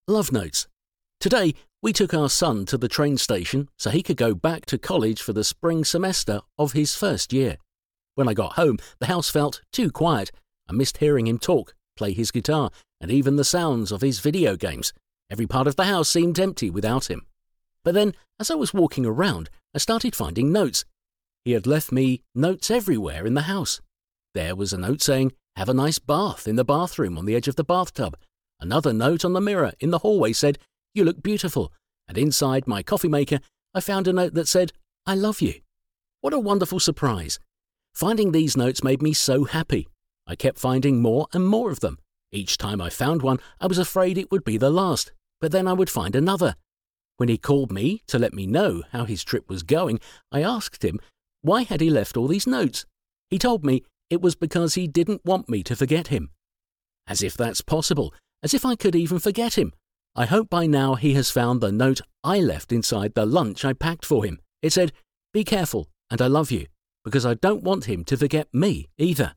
Love Notes. Today, we took our son to the train station so he could go back to college for the spring semester of his first year. When I got home, the house felt too quiet. I missed hearing him talk, play his guitar, and even the sounds of his video games. Every part of the house seemed empty without him. But then, as I was walking around, I started finding notes. He had left me notes everywhere in the house. There was a note saying, "Have a nice bath" in the bathroom on the edge of the bathtub. Another note on the mirror in the hallway said, "You look beautiful." And inside my coffee maker, I found a note that said, "I love you." What a wonderful surprise. Finding these notes made me so happy. I kept finding more and more of them. Each time I found one, I was afraid it would be the last, but then I would find another. When he called me to let me know how his trip was going, I asked him why had he left all these notes. He told me it was because he didn't want me to forget him. As if that's possible, as if I could even forget him. I hope by now he has found the note I left inside the lunch I packed for him. It said, "Be careful and I love you," because I don't want him to forget me either.